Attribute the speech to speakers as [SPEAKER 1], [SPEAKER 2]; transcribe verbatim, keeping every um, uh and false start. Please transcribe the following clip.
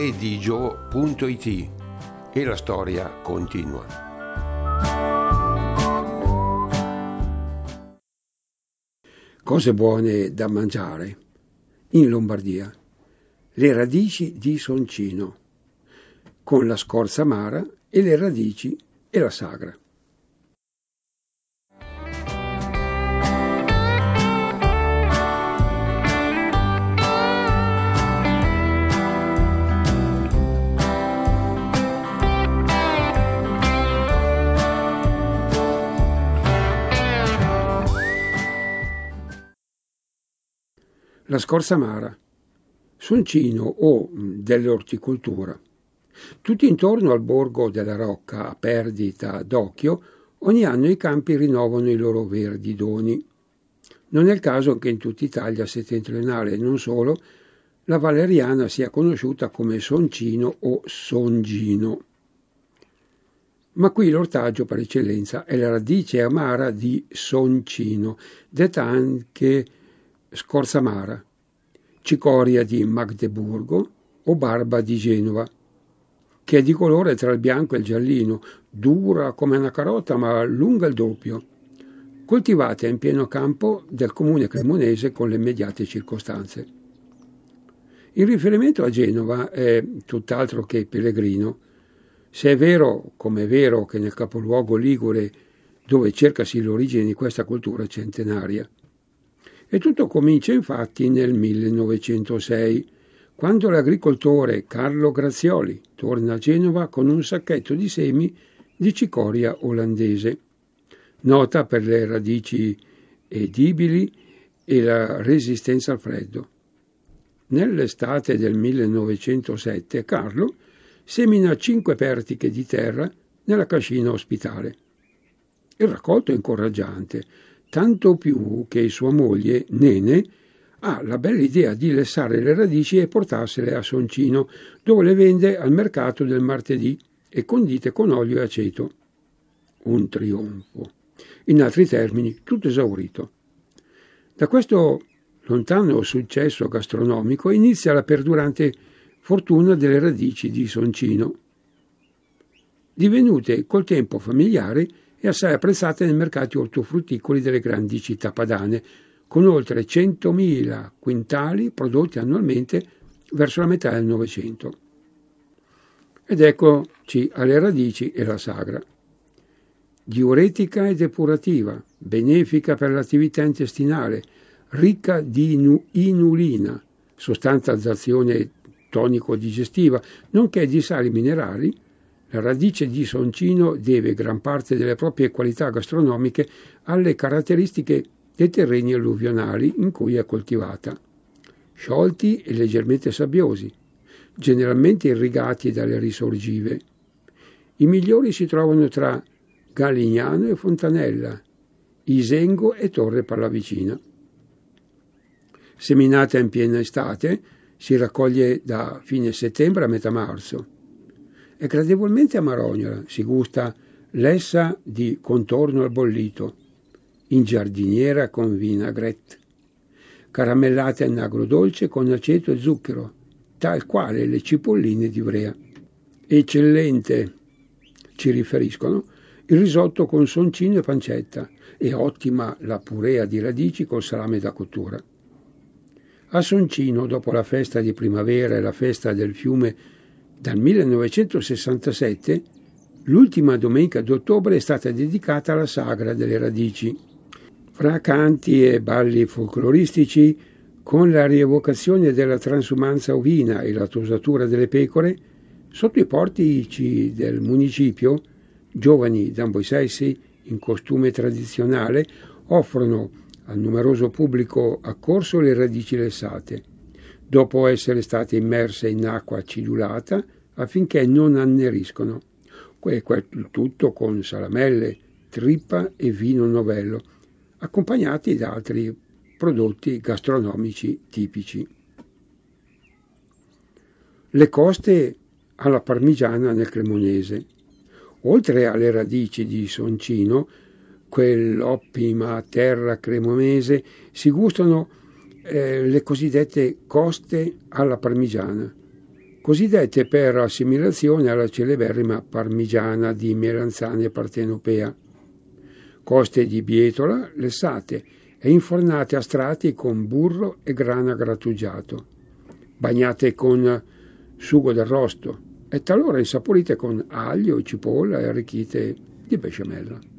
[SPEAKER 1] redigio punto it e la storia continua.
[SPEAKER 2] Cose buone da mangiare in Lombardia. Le radici di Soncino con la scorza amara e le radici e la sagra. La scorza amara, Soncino o dell'orticoltura. Tutto intorno al borgo della Rocca, a perdita d'occhio, ogni anno i campi rinnovano i loro verdi doni. Non è il caso che in tutta Italia settentrionale e non solo, la valeriana sia conosciuta come Soncino o Songino. Ma qui l'ortaggio per eccellenza è la radice amara di Soncino, detta anche scorza amara, cicoria di Magdeburgo o barba di Genova, che è di colore tra il bianco e il giallino, dura come una carota ma lunga il doppio, coltivata in pieno campo del comune cremonese con le immediate circostanze. Il riferimento a Genova è tutt'altro che pellegrino, se è vero, come è vero che nel capoluogo ligure dove cercasi l'origine di questa cultura centenaria. E tutto comincia infatti nel millenovecentosei, quando l'agricoltore Carlo Grazioli torna a Genova con un sacchetto di semi di cicoria olandese, nota per le radici edibili e la resistenza al freddo. Nell'estate del millenovecentosette Carlo semina cinque pertiche di terra nella cascina ospitale. Il raccolto è incoraggiante, tanto più che sua moglie, Nene, ha la bella idea di lessare le radici e portarsele a Soncino, dove le vende al mercato del martedì e condite con olio e aceto. Un trionfo. In altri termini, tutto esaurito. Da questo lontano successo gastronomico inizia la perdurante fortuna delle radici di Soncino, divenute col tempo familiari e assai apprezzate nei mercati ortofrutticoli delle grandi città padane, con oltre centomila quintali prodotti annualmente verso la metà del Novecento. Ed eccoci alle radici e la sagra. Diuretica e depurativa, benefica per l'attività intestinale, ricca di inulina, sostanza d'azione tonico-digestiva, nonché di sali minerali, la radice di Soncino deve gran parte delle proprie qualità gastronomiche alle caratteristiche dei terreni alluvionali in cui è coltivata, sciolti e leggermente sabbiosi, generalmente irrigati dalle risorgive. I migliori si trovano tra Galignano e Fontanella, Isengo e Torre Pallavicina. Seminata in piena estate, si raccoglie da fine settembre a metà marzo. È gradevolmente amarognola, si gusta lessa di contorno al bollito, in giardiniera con vinaigrette, caramellata in agrodolce con aceto e zucchero, tal quale le cipolline di Ivrea. Eccellente, ci riferiscono, il risotto con soncino e pancetta e ottima la purea di radici col salame da cottura. A Soncino, dopo la festa di primavera e la festa del fiume dal millenovecentosessantasette, l'ultima domenica d'ottobre è stata dedicata alla sagra delle radici. Fra canti e balli folcloristici, con la rievocazione della transumanza ovina e la tosatura delle pecore, sotto i portici del municipio, giovani d'ambo i sessi, in costume tradizionale, offrono al numeroso pubblico accorso le radici lessate, dopo essere state immerse in acqua acidulata affinché non anneriscono. Il tutto con salamelle, trippa e vino novello, accompagnati da altri prodotti gastronomici tipici. Le coste alla parmigiana nel cremonese. Oltre alle radici di Soncino, quell'ottima terra cremonese, si gustano eh, le cosiddette coste alla parmigiana, cosiddette per assimilazione alla celeberrima parmigiana di melanzane e partenopea. Coste di bietola lessate e infornate a strati con burro e grana grattugiato, bagnate con sugo d'arrosto e talora insaporite con aglio, cipolla e arricchite di besciamella.